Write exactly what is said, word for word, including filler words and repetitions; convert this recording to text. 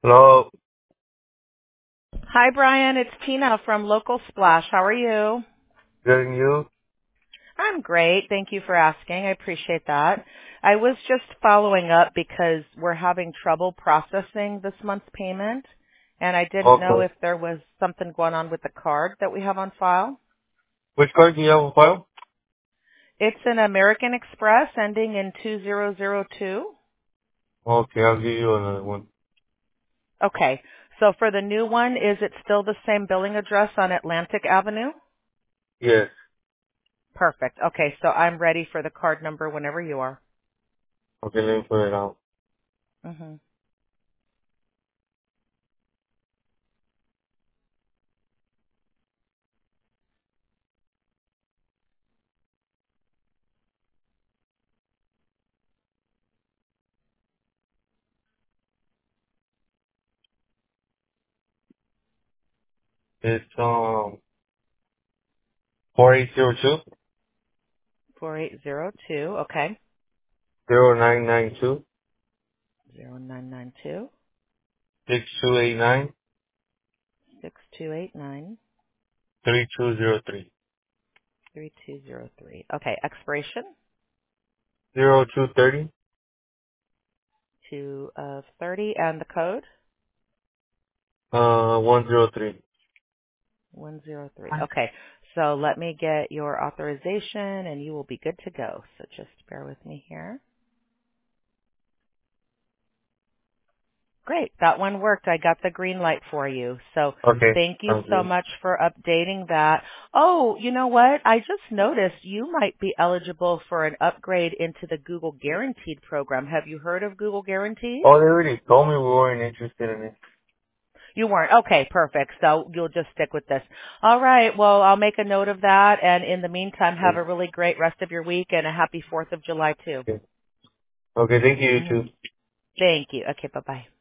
Hello, Hi, Brian. It's Tina from Local Splash. How are you? getting you? I'm great. Thank you for asking. I appreciate that. I was just following up because we're having trouble processing this month's payment, and I didn't know Okay. if there was something going on with the card that we have on file. Which card do you have on file? It's an American Express ending in two zero zero two. Okay, I'll give you another one. Okay. So for the new one, is it still the same billing address on Atlantic Avenue? Yes. Perfect. Okay, so I'm ready for the card number whenever you are. Okay, let me put it out. Mhm. It's um four eight zero two four eight zero two, okay. zero nine nine two zero nine nine two six two eight nine six two eight nine three two zero three three two zero three. Okay, expiration zero two thirty two of thirty and the code uh one zero three. one zero three. Okay, so let me get your authorization and you will be good to go. So just bear with me here. Great. That one worked. I got the green light for you. So Okay, thank you sounds so good. much for updating that. Oh, you know what? I just noticed you might be eligible for an upgrade into the Google Guaranteed program. Have you heard of Google Guaranteed? Oh, they already told me we weren't interested in it. You weren't. Okay, perfect. So you'll just stick with this. All right. Well, I'll make a note of that. And in the meantime, have Okay. a really great rest of your week and a happy fourth of July too. Okay, okay, thank you, you hmm too. Thank you. Okay, bye-bye.